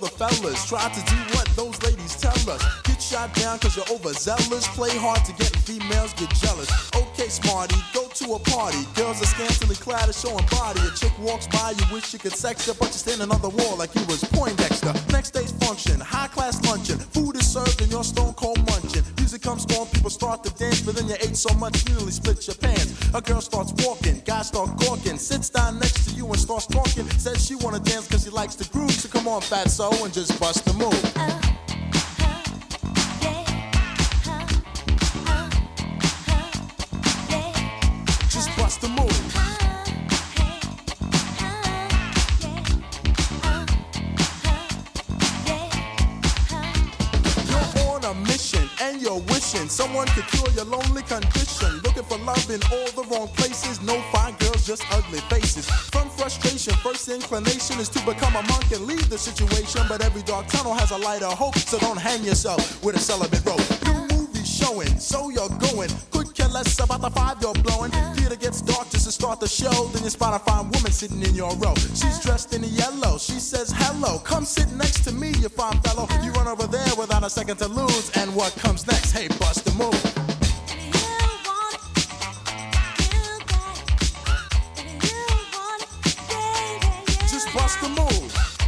the fellas try to do what those ladies tell us. Get shot down cause you're overzealous. Play hard to get females get jealous. Okay, smarty, go to a party. Girls are scantily clad and showing body. A chick walks by, you wish you could sex her, but you're standing on the wall like you was Poindexter. Next day's function, high class luncheon. Food is served and you're stone cold munching. Music comes on, people start to dance, but then you ate so much you nearly split your pants. A girl starts walking, guys start gawking, sits down next to you and starts talking. Says she wanna dance cause she likes the groove, so come on fatso and just bust the move. Just bust the move. You're on a mission and you're wishing someone could cure your lonely condition. Looking for love in all the wrong places. No fine girls, just ugly faces. From frustration, first inclination is to become a monk and leave the situation. But every dark tunnel has a light of hope, so don't hang yourself with a celibate rope. New movie showing, so you're going. Could care less about the five you're blowing. Theater gets dark just to start the show. Then you spot a fine woman sitting in your row. She's dressed in yellow. She says hello. Come sit next to me, you fine fellow. You run over there without a second to lose. And what comes next? Hey, bust the move. Just bust the move.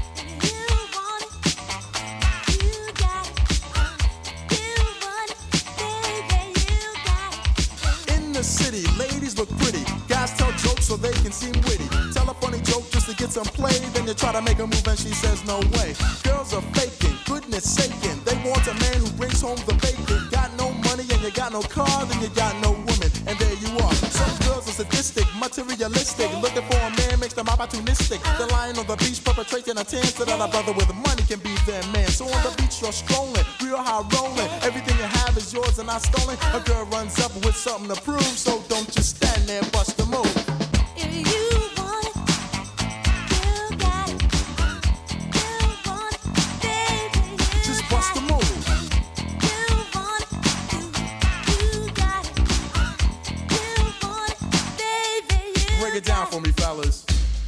In the city, ladies look pretty. Guys tell jokes so they can seem witty. Tell a funny joke just to get some play. Then you try to make a move and she says no way. Girls are faking, goodness saking. They want a man who brings home the bacon. Got no money and you got no car, then you got no woman. And there you are. Some girls are sadistic, materialistic. Looking for a man makes them opportunistic. They're lying on the beach perpetrating a tan so that a brother with money can be their man. So on the beach you're strolling, real high rolling. Everything you have is yours and not stolen. A girl runs up with something to prove, so don't just stand there, bust the move. Just bust the move. Break it down for me, fellas.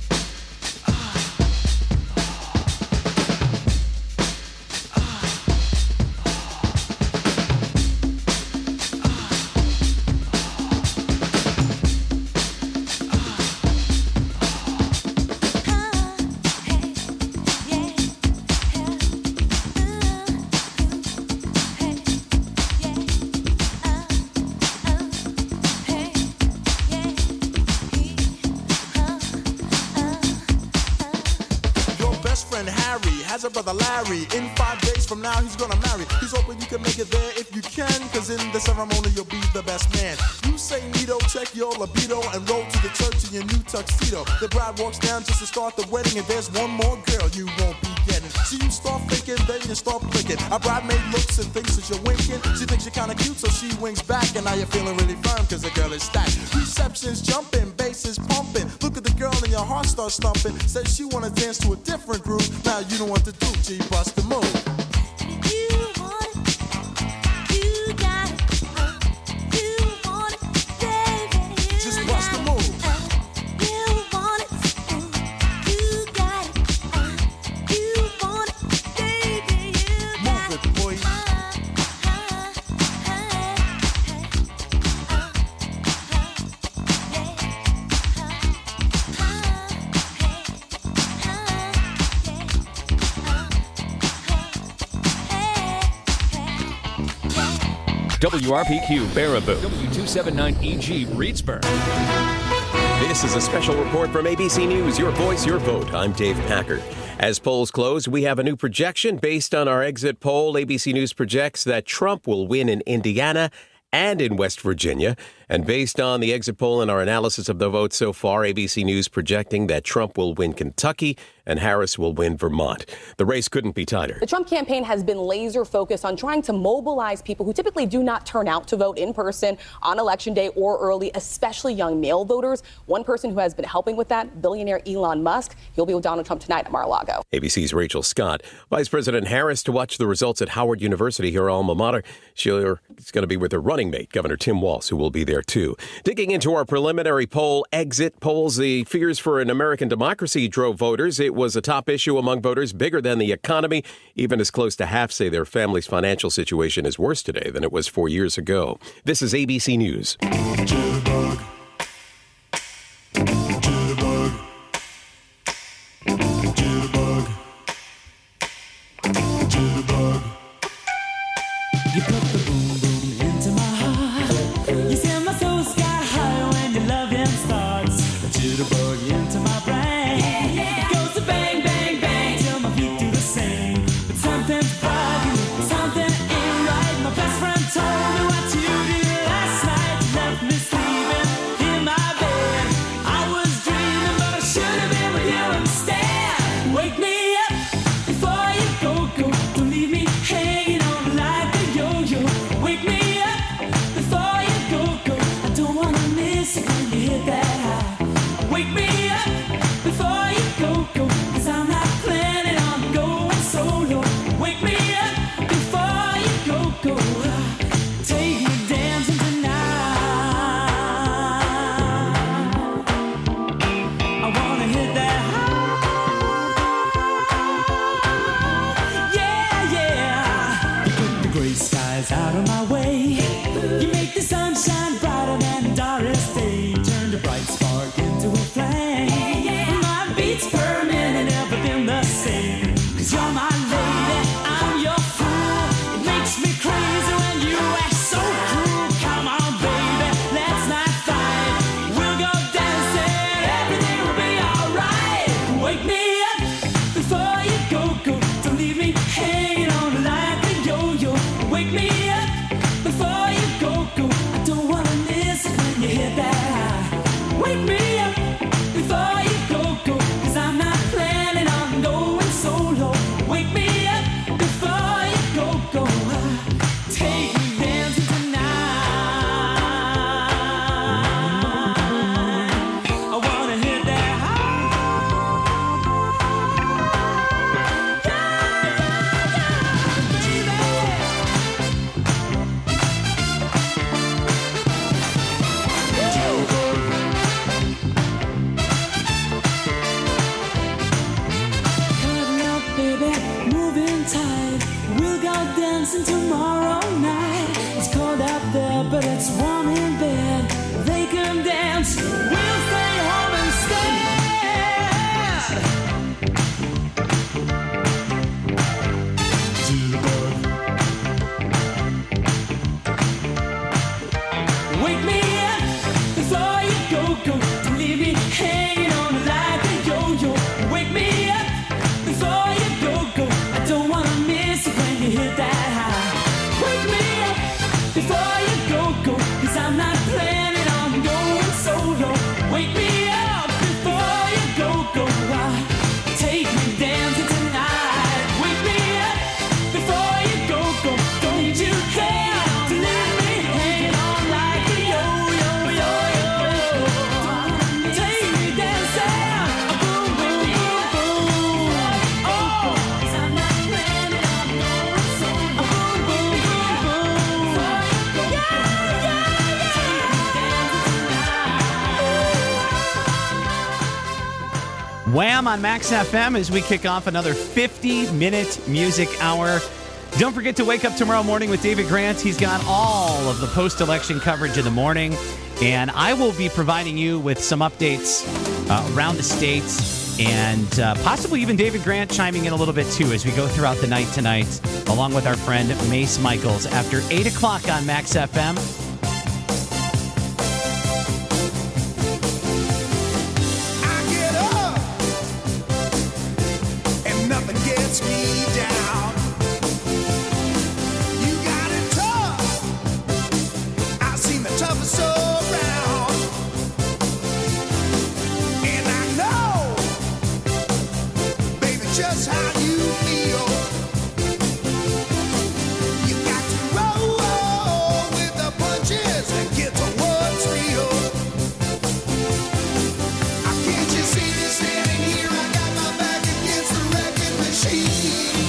Has a brother Larry. In 5 days from now he's gonna marry. He's hoping you can make it there if you can, cause in the ceremony you'll be the best man. You say neato, check your libido, and roll to the church in your new tuxedo. The bride walks down just to start the wedding, and there's one more girl you won't be getting. So you start thinking, then you start clicking. A bridemaid looks and thinks that you're winking. She thinks you're kinda cute, so she winks back, and now you're feeling really firm cause the girl is stacked. Reception's jumping, bass is pumping. Look at the girl and your heart starts thumping. Says she wanna dance to a different groove. Now you don't want to do, G, bust the move. Just bust the move. Move it, boy. WRPQ Baraboo, W279EG Reedsburg. This is a special report from ABC News, Your Voice, Your Vote. I'm Dave Packard. As polls close, we have a new projection based on our exit poll. ABC News projects that Trump will win in Indiana and in West Virginia. And based on the exit poll and our analysis of the vote so far, ABC News projecting that Trump will win Kentucky and Harris will win Vermont. The race couldn't be tighter. The Trump campaign has been laser focused on trying to mobilize people who typically do not turn out to vote in person on Election Day or early, especially young male voters. One person who has been helping with that, billionaire Elon Musk. He'll be with Donald Trump tonight at Mar-a-Lago. ABC's Rachel Scott. Vice President Harris to watch the results at Howard University, her alma mater. She's going to be with her running mate, Governor Tim Walz, who will be there there, too. Digging into our preliminary poll, exit polls, the fears for an American democracy drove voters. It was a top issue among voters, bigger than the economy. Even as close to half say their family's financial situation is worse today than it was 4 years ago. This is ABC News. Jitterbug. Jitterbug. Jitterbug. Jitterbug. You put the boom boom into my heart. You send my soul sky high when your loving starts. A jitterbug into my brain. It goes to bang, bang, bang till my feet do the same. But something's bugging, something ain't right. My best friend told me what you did last night. You left me sleeping in my bed. I was dreaming, but I should have been with you instead. Wake me up before you go. Don't leave me hanging on like a yo-yo. Wake me up before you go. I don't wanna miss it when you hit that high. Wake me up before you go. 'Cause I'm not planning on going solo. Wake me up before you go. Take me dancing tonight. I wanna hit that high. Yeah, yeah. You put the gray skies out of my way. You make the sunshine brighter than Doris Day. Turn the bright spark into a flame. My beats permanent and never been the same. 'Cause you're my lady, I'm your fool. It makes me crazy when you act so cruel. Come on, baby, let's not fight. We'll go dancing, everything will be alright. Wake me up before you go. Don't leave me hanging on like a yo-yo. Wake me up before you go. I don't wanna miss it when you hit that high. Wake me up before you go. 'Cause I'm not planning on going solo. Wake me up before you go. Take me dancing tonight. I wanna hit that high. Cuddle up, baby, moving tight. We'll go dancing tomorrow night. It's cold out there, but it's warm in bed. They can dance, we'll stay home instead. Jitterbug. Wake me up before you go. Don't leave me hanging on like a yo-yo. Wake me up before you go. I don't wanna miss it when you hit that high. Wake me up before you go. 'Cause I'm not planning on going solo. Wake me up before you go. Take me dancing tonight. Wake me up before you go. Don't need you there to leave me hanging on like a yo-yo. Take me dancing, boom, boom, boom, boom. Oh, 'cause I'm not planning on going solo. Boom, boom, boom, boom. Yeah, yeah, yeah. Take me dancing tonight. Wham on Max FM as we kick off another 50-minute music hour. Don't forget to wake up tomorrow morning with David Grant. He's got all of the post-election coverage in the morning, and I will be providing you with some updates around the states, and possibly even David Grant chiming in a little bit too as we go throughout the night tonight, along with our friend Mace Michaels after 8 o'clock on Max FM. I get up and nothing gets me down. You got it tough. I've seen the toughest around. And I know, baby, just how you feel. You got to roll with the punches and get to what's real. Can't you see me standing here? I got my back against the wrecking machine.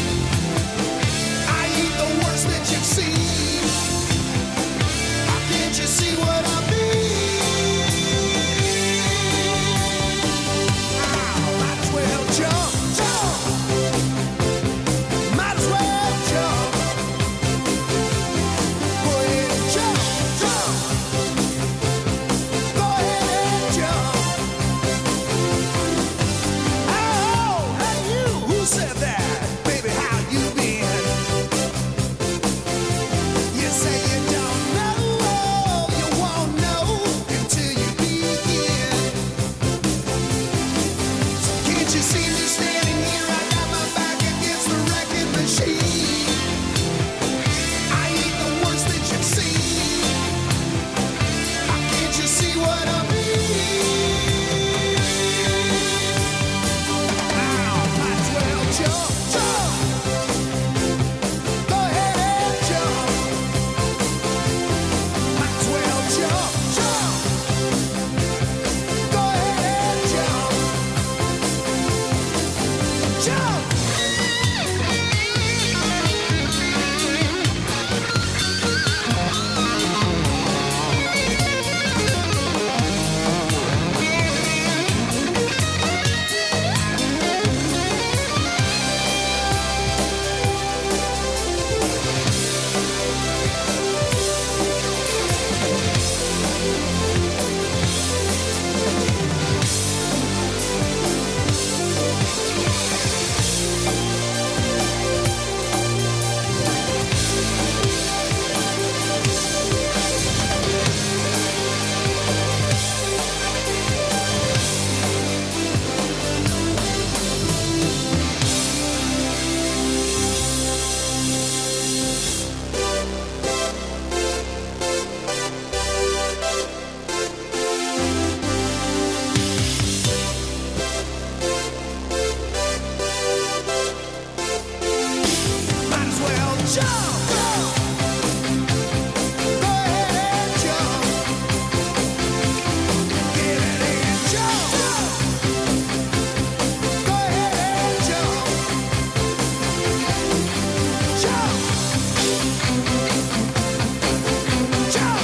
well jump. Go ahead and jump. Get ready and jump. Go ahead and jump. Jump. Jump.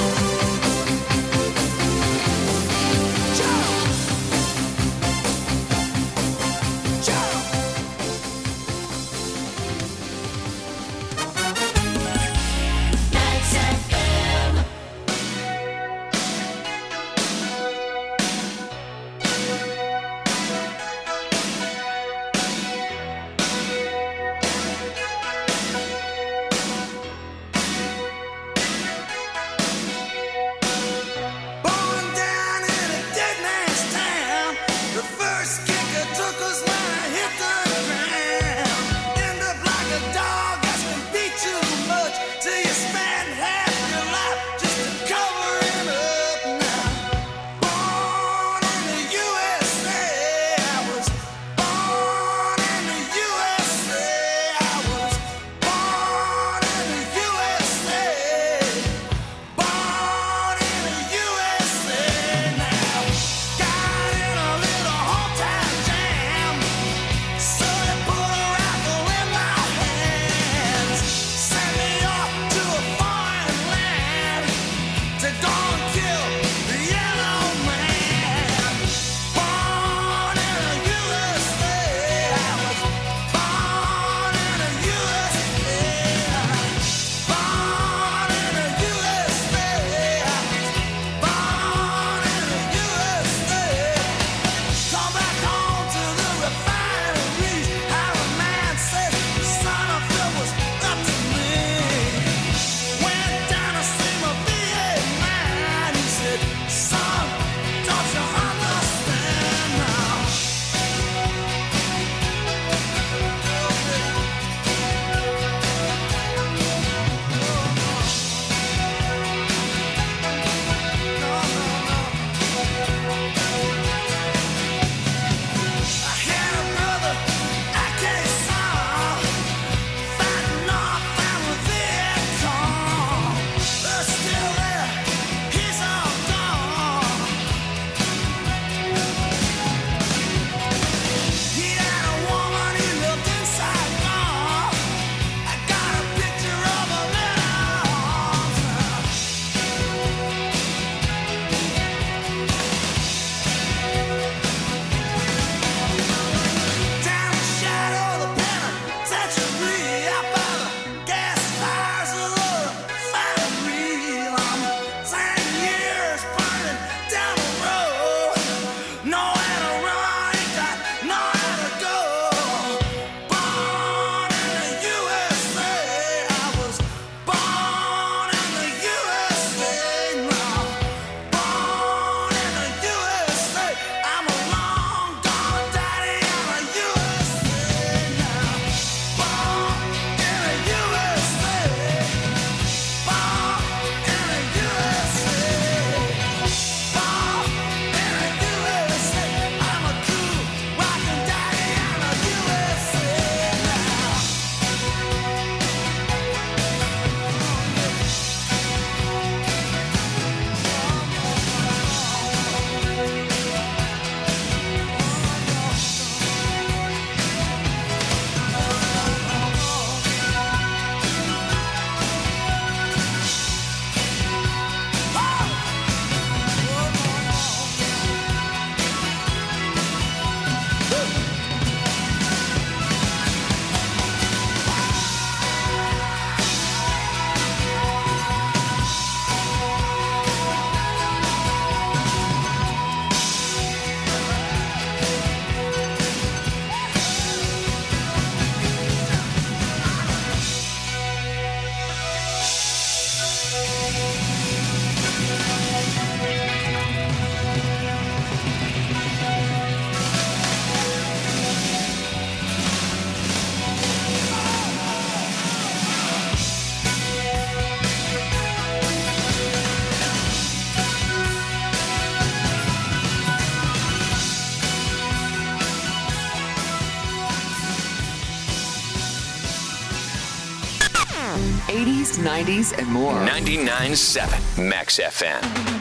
80s, 90s, and more. 99.7 Max FM.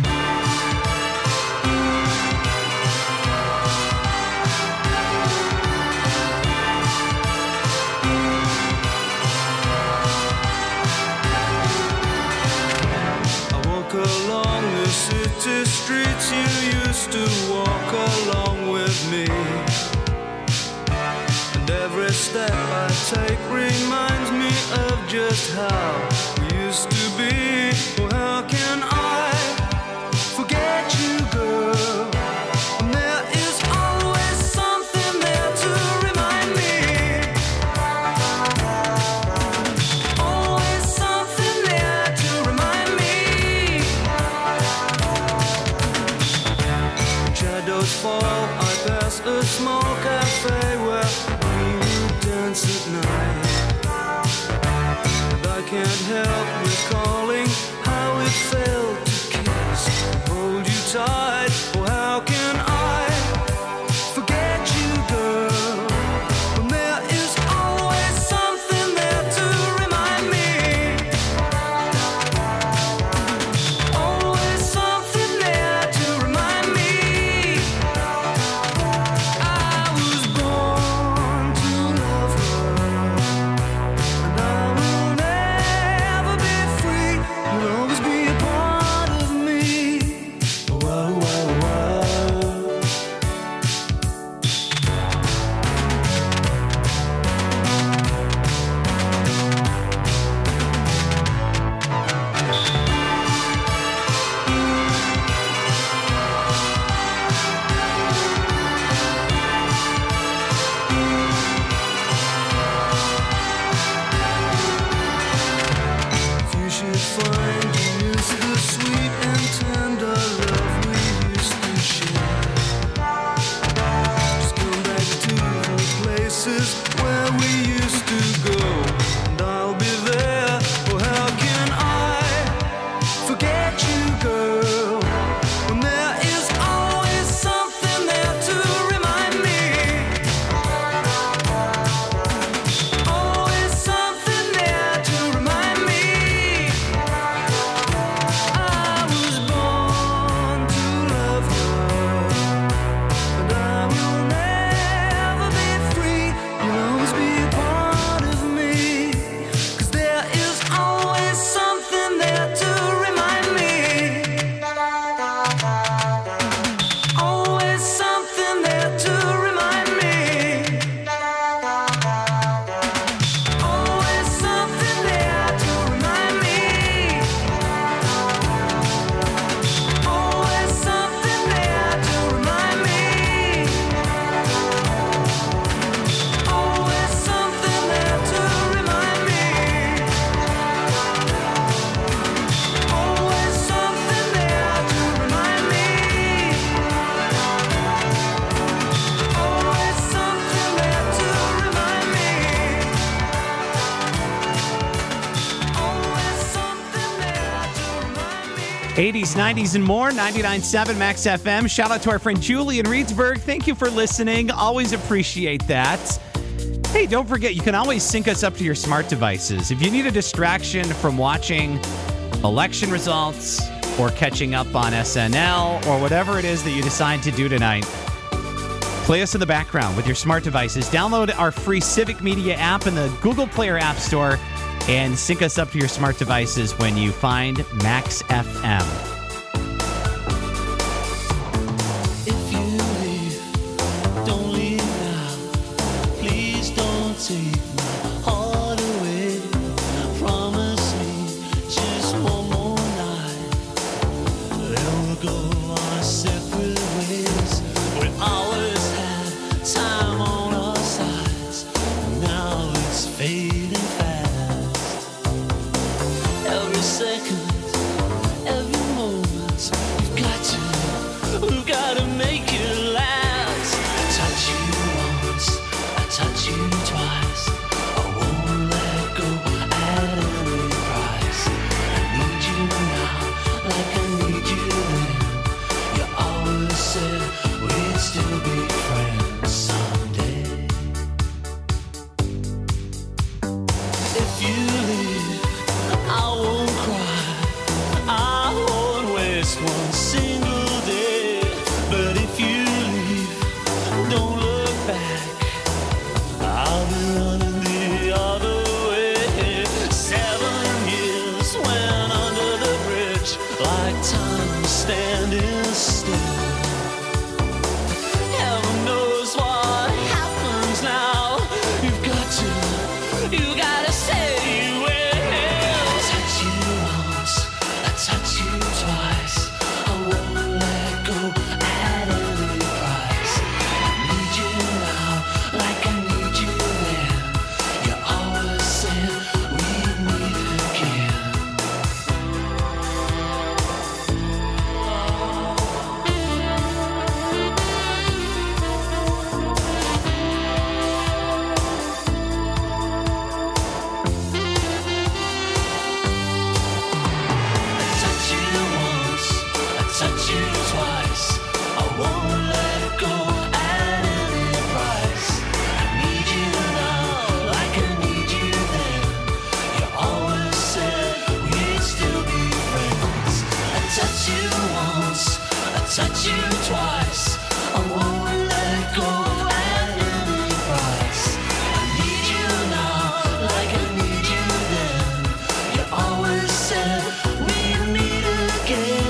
Along the city streets you used to walk along with me, and every step I take reminds me of just how we used to be. Well, how can I forget you, girl, when there is always something there to remind me, always something there to remind me. Shadows fall, I pass a small cafe where we would dance at night, and I can't help recalling how it felt to kiss and hold you tight. Well, how can I forget you, girl, when there is always something there to remind me, always something there to remind me. I was born to love her, and I will never be free. You'll always be a part of me. Whoa, whoa, whoa. You should find you miss the sweet and tender love we used to share. Just come back to the places where we used to go, and I'll be there. Well, how can I forget you, girl, when there is always something there to remind me, always something there to remind me. I was born to love her, and I will never be free. You'll always be a part of me, 'cause there is always something there to remind me, always something there to remind me, always something there to remind me, always something there to remind me, always something there to remind me, always something there to remind me, always something there to remind me, always something there to remind me. 80s, 90s, and more. 99.7 Max FM. Shout out to our friend Julie in Reedsburg. Thank you for listening. Always appreciate that. Hey, don't forget, you can always sync us up to your smart devices. If you need a distraction from watching election results or catching up on SNL or whatever it is that you decide to do tonight, play us in the background with your smart devices. Download our free Civic Media app in the Google Play or App Store and sync us up to your smart devices when you find Max FM. If you leave, don't leave now. Please don't take my heart away. Promise me just one more night. Then we'll go our separate ways. We always had time on our sides. Now it's fading fast. Every second, every moment. You gotta say you will. I touch you once, I touch you twice. I won't let go at any price. I need you now, like I need you then. You always said we'd meet again. Touch you twice, I won't let go at any price. I need you now, like I need you then. You always said we'd still be friends. I touch you once, I touch you twice. I won't let go at any price. I need you now, like I need you then. You always said we'd meet again.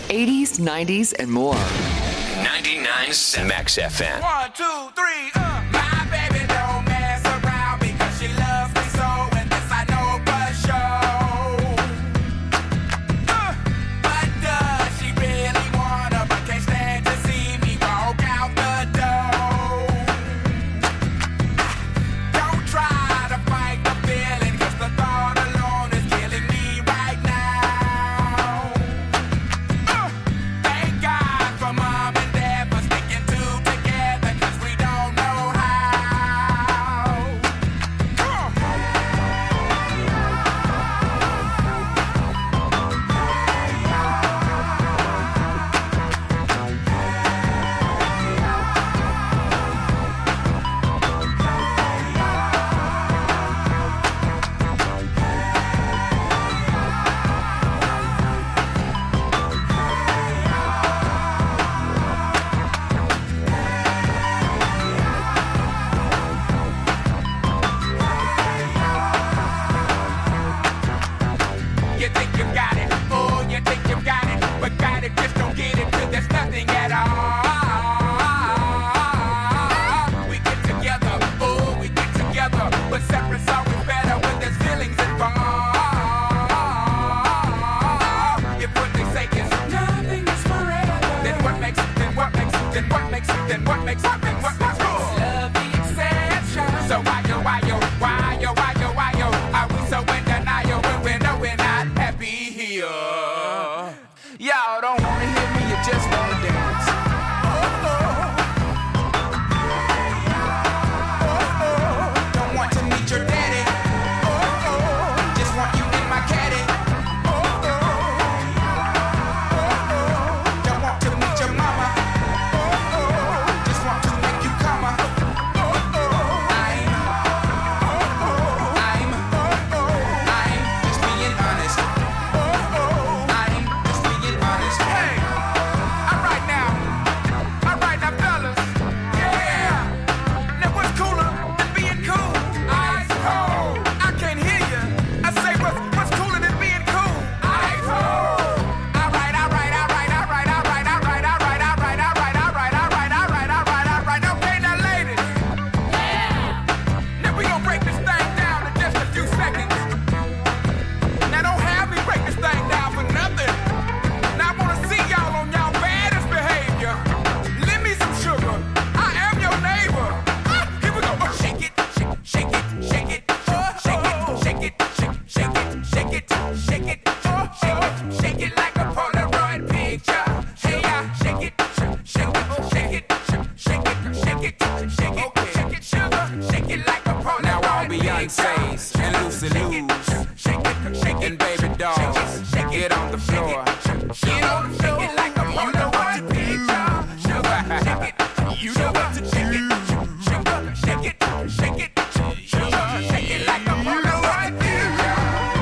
80s, 90s, and more. 99.7 Max FM. 1, 2, 3, My baby don't mess around because she loves me so, and this I know for sure. But does she really wanna, but can't stand to see me walk out the door? Don't try to fight the feeling, 'cause the thought alone is killing me right now. Thank God for mom and dad for sticking two together, 'cause we don't know how. You think you got it, oh, you think you got it, but got it, just don't get it till there's nothing at all. We get together, oh, we get together, but separate's always better when there's feelings involved. If what they say is nothing is forever, then what makes it, then what makes it, then what makes it, then what makes it, then what makes it? Love the exception. So why yo, are we so in denial when we know we're not happy here? Y'all don't wanna hear me, you just wanna dance. Don't want to meet your daddy. Just want you in my caddy. Don't want to meet your mama. Just want to make you come. I'm just being honest. I'm just being honest. Hey, all right now, fellas. Yeah. Now what's cooler than being cool? Ice cold. I can't hear you. I say what's cooler than being cool? Ice cold. All right. Okay, now ladies. Now we gonna break this thing down in just a few seconds. Now don't have me break this thing down for nothing. Now I wanna see y'all on y'all baddest behavior. Lend me some sugar. I am your neighbor. Here we go. Shake it, shake it, shake it, shake it, shake it, shake it, shake it, shake it, shake it like a Polaroid picture. Hey, shake it, shake it, shake it, shake it, shake it, shake it, shake it, sugar, shake it like a Polaroid. Now all Beyonce's and Lucy Lou's and baby dolls, get on the floor. Get on the floor. Shake it like a Polaroid picture. Sugar, shake it. You know what to shake it. Sugar, shake it, shake it, sugar, shake it like a Polaroid picture.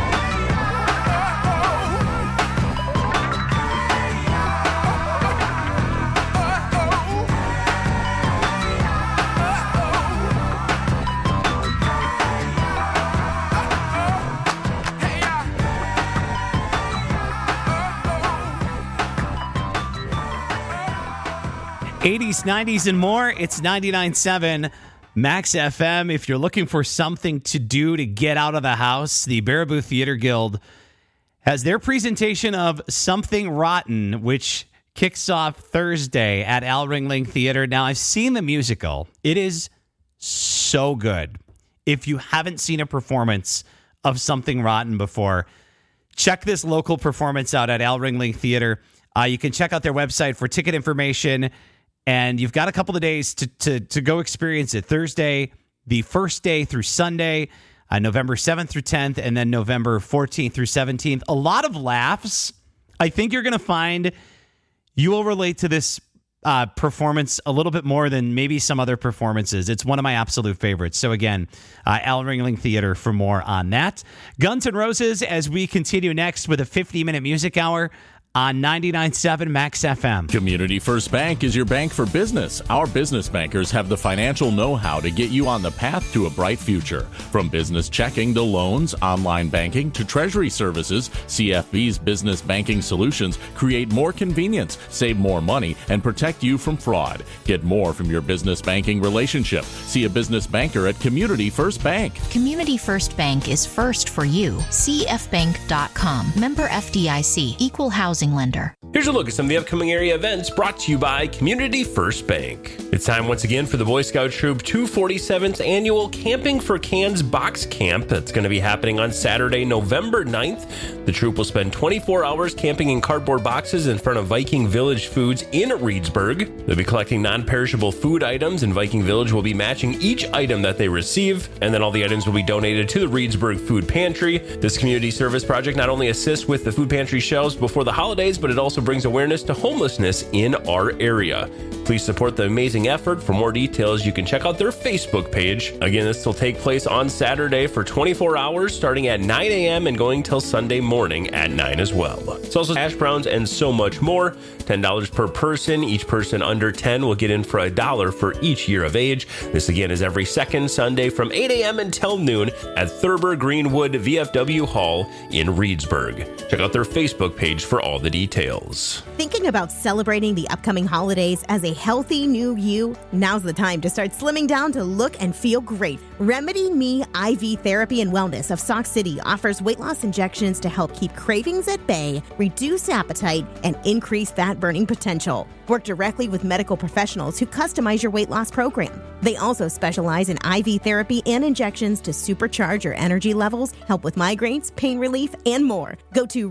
Hey, 80s, 90s, and more. It's 99.7 Max FM. If you're looking for something to do to get out of the house, the Baraboo Theater Guild has their presentation of Something Rotten, which kicks off Thursday at Al Ringling Theater. Now, I've seen the musical. It is so good. If you haven't seen a performance of Something Rotten before, check this local performance out at Al Ringling Theater. You can check out their website for ticket information, and you've got a couple of days to go experience it. Thursday, the first day through Sunday, November 7th through 10th, and then November 14th through 17th. A lot of laughs. I think you're going to find you will relate to this performance a little bit more than maybe some other performances. It's one of my absolute favorites. So again, Al Ringling Theater for more on that. Guns N' Roses as we continue next with a 50-minute music hour. on 99.7 Max FM. Community First Bank is your bank for business. Our business bankers have the financial know-how to get you on the path to a bright future. From business checking to loans, online banking to treasury services, CFB's business banking solutions create more convenience, save more money, and protect you from fraud. Get more from your business banking relationship. See a business banker at Community First Bank. Community First Bank is first for you. CFbank.com. Member FDIC. Equal housing lender. Here's a look at some of the upcoming area events brought to you by Community First Bank. It's time once again for the Boy Scout Troop 247th Annual Camping for Cans Box Camp. That's going to be happening on Saturday, November 9th. The troop will spend 24 hours camping in cardboard boxes in front of Viking Village Foods in Reedsburg. They'll be collecting non-perishable food items, and Viking Village will be matching each item that they receive, and then all the items will be donated to the Reedsburg Food Pantry. This community service project not only assists with the food pantry shelves before the holidays, but it also brings awareness to homelessness in our area. Please support the amazing effort. For more details, you can check out their Facebook page. Again, this will take place on Saturday for 24 hours, starting at 9 a.m. and going till Sunday morning at 9 as well. It's also hash browns and so much more. $10 per person. Each person under 10 will get in for $1 for each year of age. This again is every second Sunday from 8 a.m. until noon at Thurber Greenwood VFW Hall in Reedsburg. Check out their Facebook page for all the details. Thinking about celebrating the upcoming holidays as a healthy new you? Now's the time to start slimming down to look and feel great. Remedy Me IV Therapy and Wellness of Sauk City offers weight loss injections to help keep cravings at bay, reduce appetite, and increase fat burning potential. Work directly with medical professionals who customize your weight loss program. They also specialize in IV therapy and injections to supercharge your energy levels, help with migraines, pain relief, and more. Go to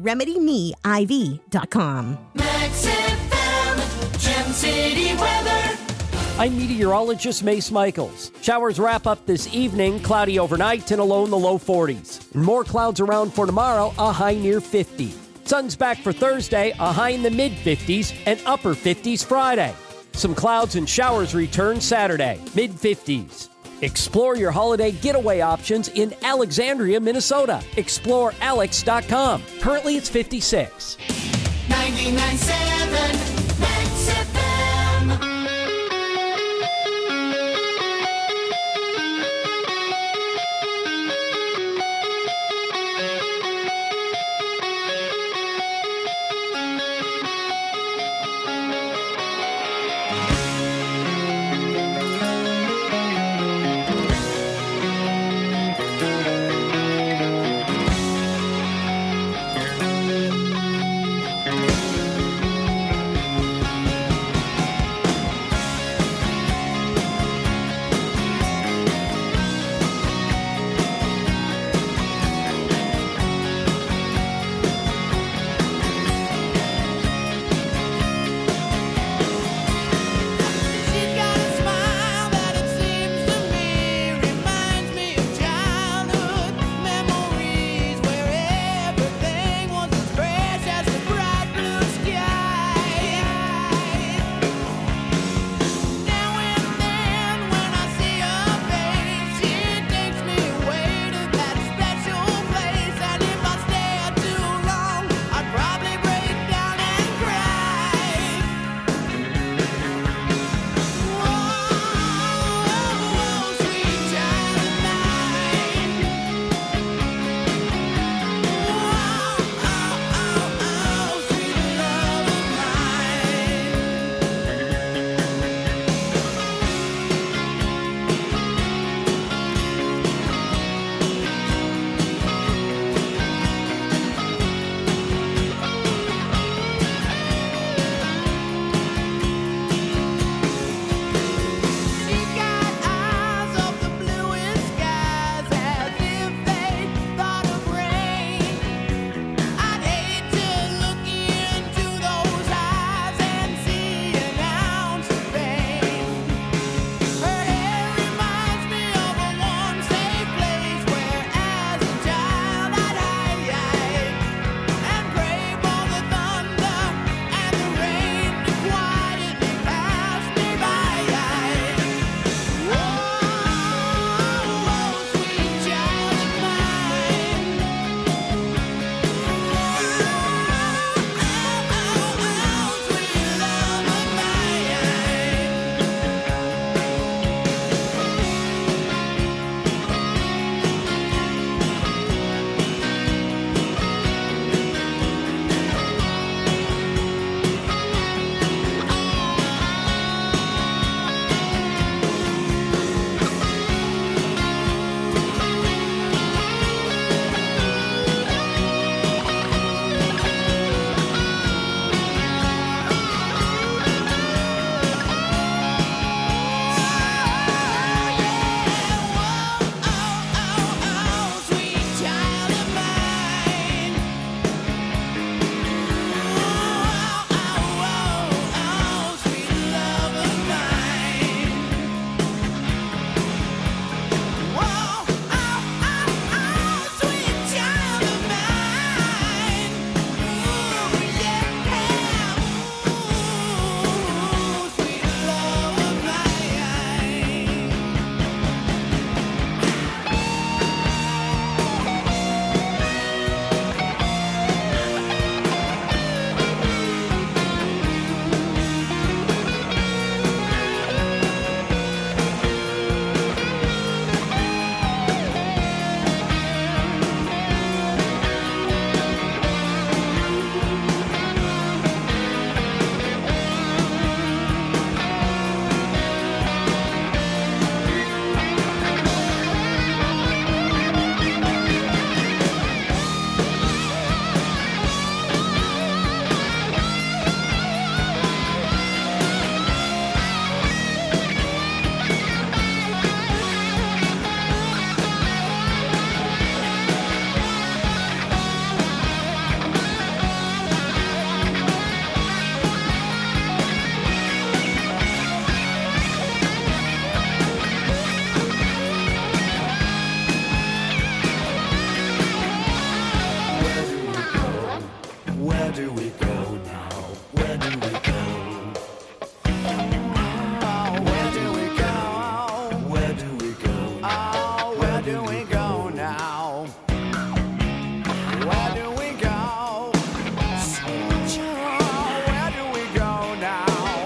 RemedyMeIV.com. Max FM, Gem City weather. I'm meteorologist Mace Michaels. Showers wrap up this evening, cloudy overnight and a low in the low 40s. And more clouds around for tomorrow, a high near 50. Sun's back for Thursday, a high in the mid 50s and upper 50s Friday. Some clouds and showers return Saturday, mid 50s. Explore your holiday getaway options in Alexandria, Minnesota. ExploreAlex.com. Currently it's 56. 99.7 Max FM. we go now? Where do we go? Oh, where do we go? Where do we go? Oh, where do we go now? Where do we go? Oh, where do we go now?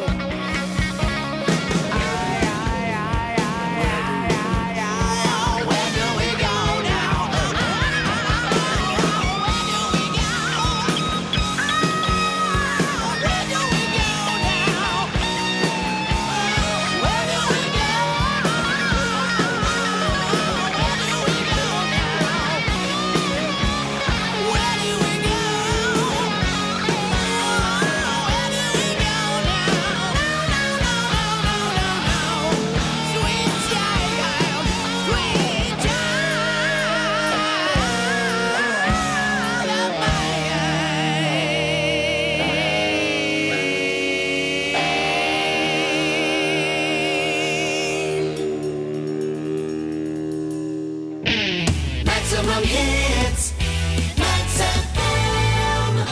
Maximum hits, Max FM.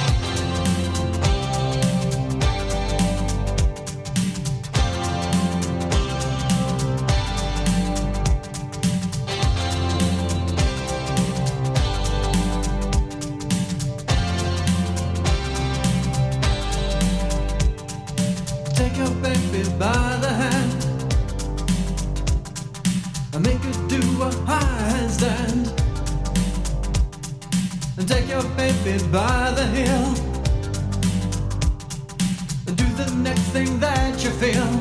Take your baby by the hand and make her do a handstand. And take your baby by the heel and do the next thing that you feel.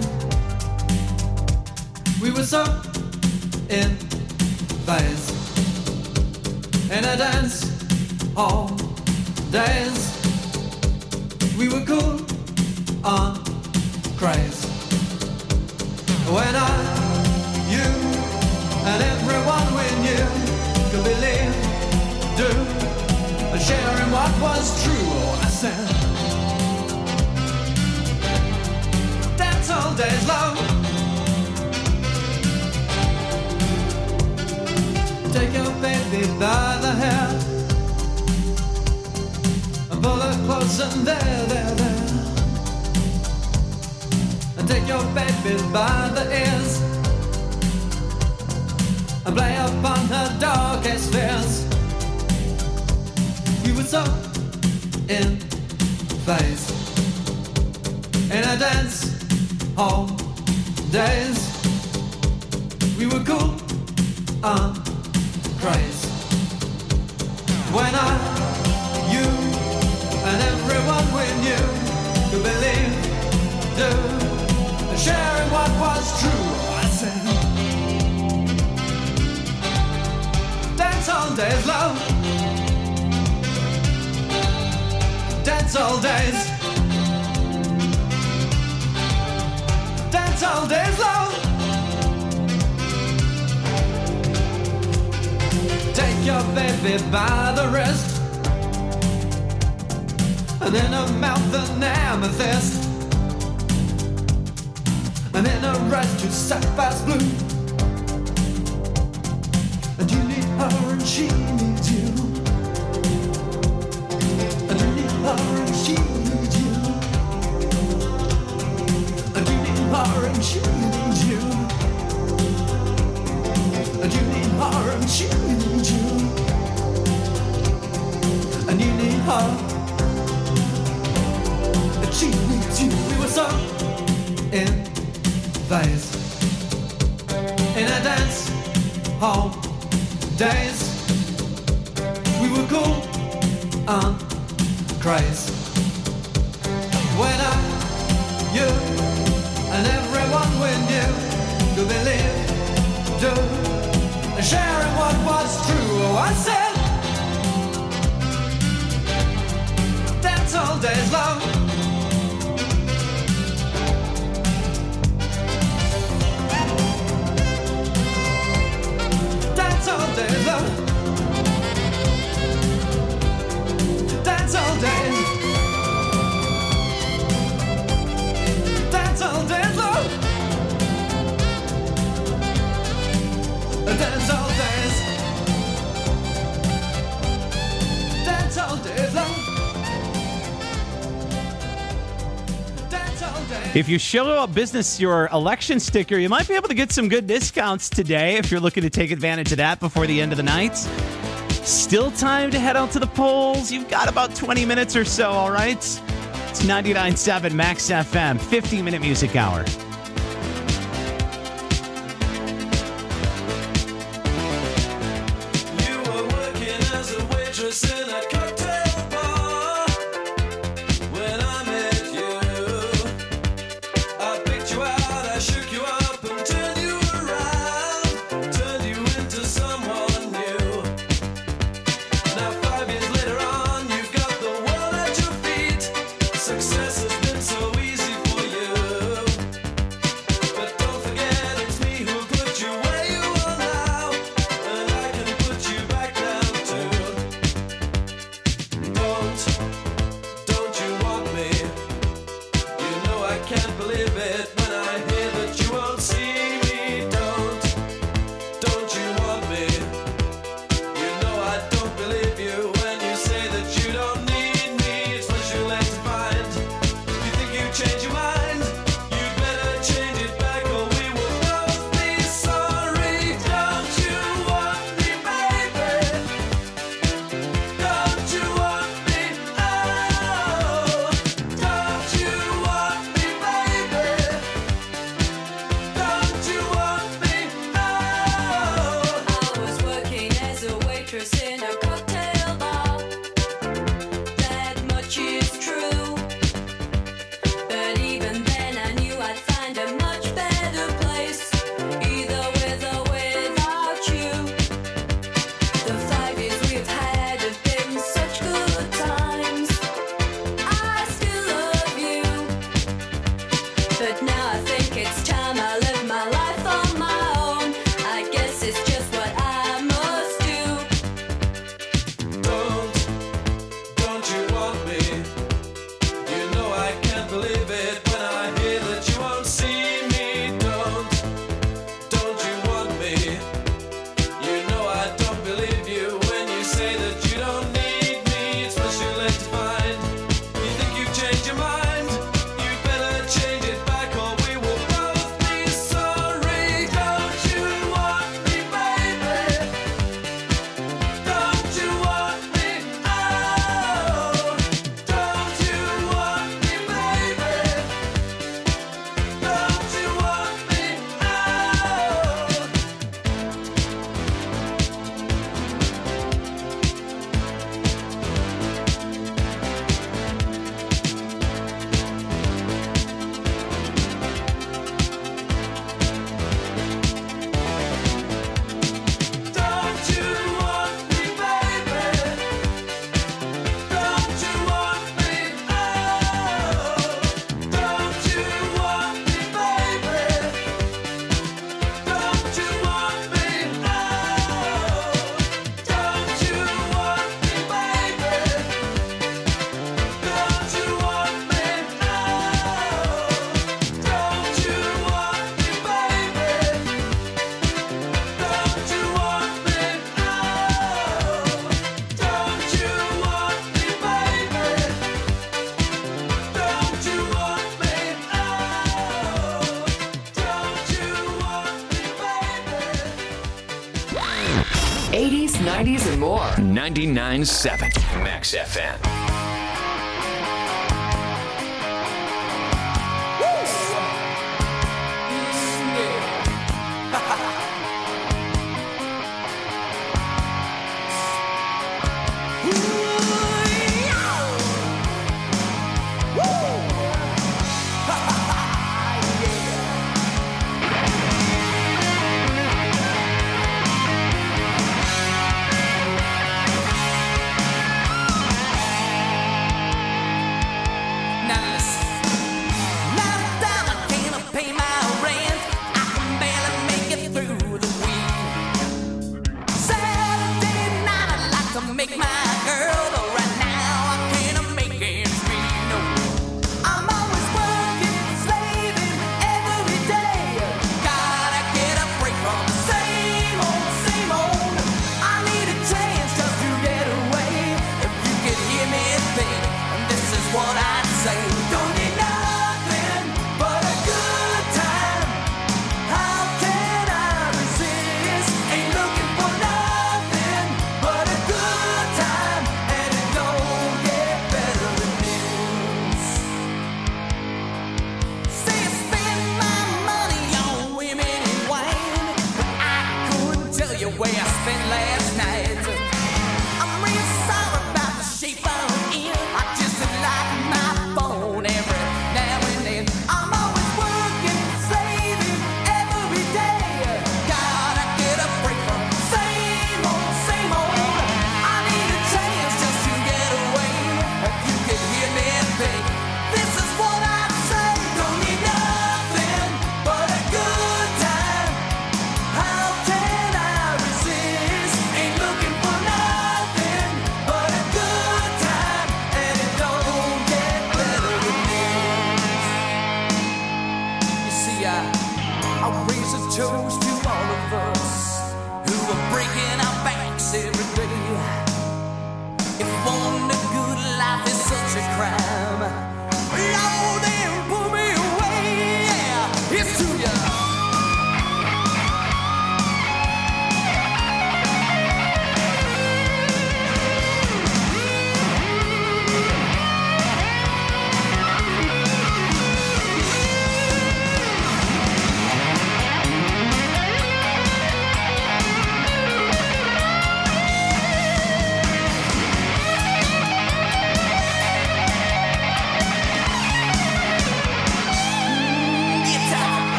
We were so in phase in a dance all days. We were cool on craze. When I, you, and everyone we knew could believe, do, and sharing what was true. Oh, I said, dance all days long. Take your baby by the hair and pull her close and there. And take your baby by the ears and play upon her darkest fears. We were so in phase in a dance hall days. We were cool on craze. When I, you, and everyone we knew could believe, do, and sharing what was true. I said, dance all days, love. Dance all days. Dance all days, love. Take your baby by the wrist and in her mouth an amethyst, and in her eyes two sapphires blue. And you need her and she needs you. And you need her and she needs you. And you need her and she needs you. And you need her and she needs you. And you need her and she needs you. We were so in phase in a dance hall days. We were cool on craze. When I, you, and everyone we knew could believe, do, and sharing what was true. Oh, I said, dance all days long. Dance all days long. Dance all days. Dance all days long. Dance all days. If you show up business your election sticker, you might be able to get some good discounts today if you're looking to take advantage of that before the end of the night. Still time to head out to the polls. You've got about 20 minutes or so, all right? It's 99.7 Max FM, 50-minute music hour. You were working as a waitress in a cocktail bar. When I met you, I picked you out, I shook you up and turned you around, turned you into someone new. Now 5 years later on, you've got the world at your feet. Success has been so easy for you. But don't forget it's me who put you where you are now, and I can put you back down too. Don't you want me? You know I can't believe it when I hear that you won't see me. Don't you want me? You know I don't believe you when you say that you don't need me. It's what you like to find. You think you change your mind? You better change it back or we will both be sorry. Don't you want me, baby? Don't you want me? Oh, don't you want me, baby? Don't you want me? Oh, I was working as a waitress in a cocktail bar. That much is true. But even then I knew I'd find a much better place, either with or without you. The 5 years we've had have been such good times. I still love you. But now I think it's time I live my life on my own. I guess it's just what I must do. Don't you want me? You know I can't believe it when I hear that you won't see me. Don't you want me? You know I don't believe you when you say that you don't need me. It's what you like to find. You think you've changed your mind? You better change it back or we will both be sorry. Don't you want me, baby? Don't you want me? Oh, don't you want me, baby? Don't you want me? Oh. Don't you want me, baby? Don't you want me? Oh, don't you want me, baby? Don't you want me? Oh, don't you want me, baby? Don't you want me? Oh, don't you want me, baby? Don't you want me? Oh, don't you want me, baby? Don't you want me? Oh, don't you want me, baby? 80s, 90s, and more. 99.7 Max FM.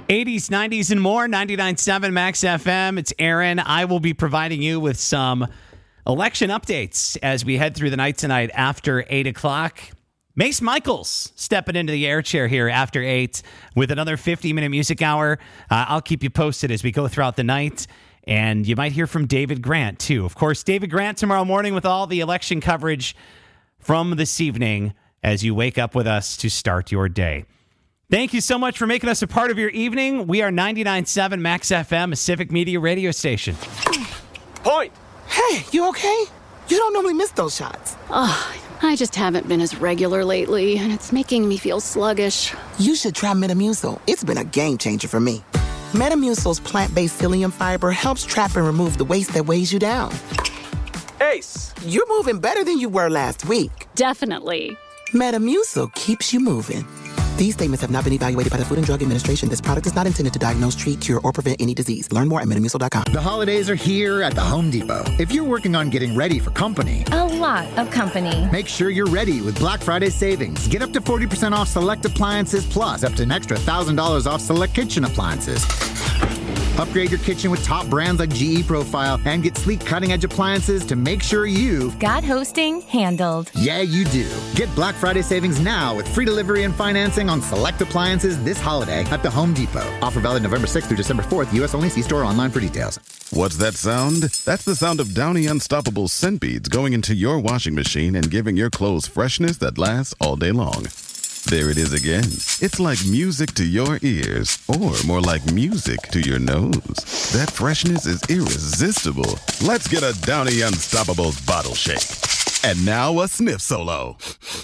80s, 90s, and more. 99.7 Max FM. It's Aaron. I will be providing you with some election updates as we head through the night tonight after 8 o'clock. Mace Michaels stepping into the air chair here after 8 with another 50-minute music hour. I'll keep you posted as we go throughout the night. And you might hear from David Grant, too. Of course, David Grant tomorrow morning with all the election coverage from this evening as you wake up with us to start your day. Thank you so much for making us a part of your evening. We are 99.7 Max FM, a civic media radio station. Point! Hey, you okay? You don't normally miss those shots. Oh, I just haven't been as regular lately, and it's making me feel sluggish. You should try Metamucil. It's been a game changer for me. Metamucil's plant-based psyllium fiber helps trap and remove the waste that weighs you down. Ace! You're moving better than you were last week. Definitely. Metamucil keeps you moving. These statements have not been evaluated by the Food and Drug Administration. This product is not intended to diagnose, treat, cure, or prevent any disease. Learn more at Metamucil.com. The holidays are here at the Home Depot. If you're working on getting ready for company, a lot of company, make sure you're ready with Black Friday savings. Get up to 40% off select appliances, plus up to an extra $1,000 off select kitchen appliances. Upgrade your kitchen with top brands like GE Profile and get sleek cutting-edge appliances to make sure you've got hosting handled. Yeah, you do. Get Black Friday savings now with free delivery and financing on select appliances this holiday at the Home Depot. Offer valid November 6th through December 4th. U.S. only. See store online for details. What's that sound? That's the sound of Downy Unstoppable scent beads going into your washing machine and giving your clothes freshness that lasts all day long. There it is again. It's like music to your ears, or more like music to your nose. That freshness is irresistible. Let's get a Downy Unstoppables bottle shake. And now a sniff solo.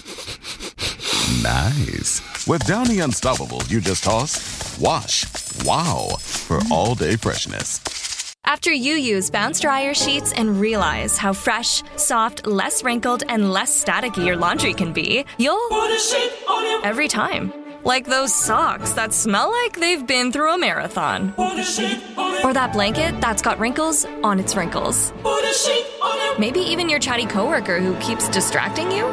Nice. With Downy Unstoppables, you just toss, wash, wow, for all-day freshness. After you use Bounce Dryer Sheets and realize how fresh, soft, less wrinkled, and less staticky your laundry can be, you'll put a sheet on it every time. Like those socks that smell like they've been through a marathon. Put a sheet on it. Or that blanket that's got wrinkles on its wrinkles. Put a sheet on it. Maybe even your chatty coworker who keeps distracting you.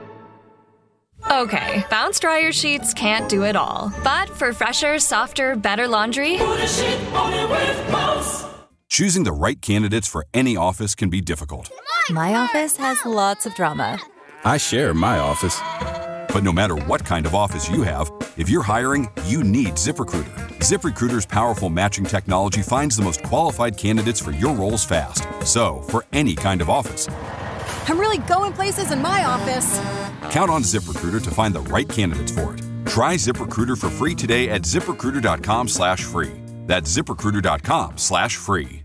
Okay, Bounce Dryer Sheets can't do it all. But for fresher, softer, better laundry, put a sheet on it with Bounce. Choosing the right candidates for any office can be difficult. My office has lots of drama. I share my office. But no matter what kind of office you have, if you're hiring, you need ZipRecruiter. ZipRecruiter's powerful matching technology finds the most qualified candidates for your roles fast. So, for any kind of office. I'm really going places in my office. Count on ZipRecruiter to find the right candidates for it. Try ZipRecruiter for free today at ZipRecruiter.com/free. That's ZipRecruiter.com/free.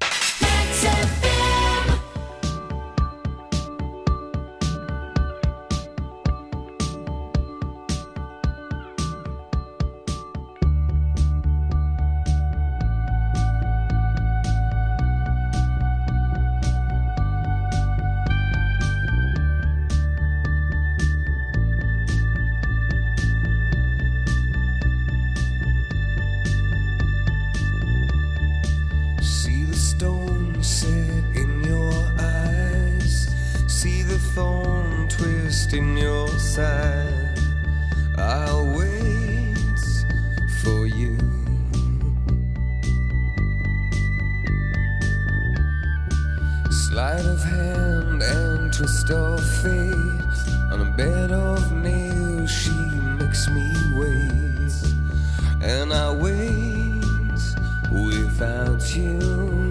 In your side, I'll wait for you. Sleight of hand and twist of fate. On a bed of nails, she makes me wait, and I wait without you.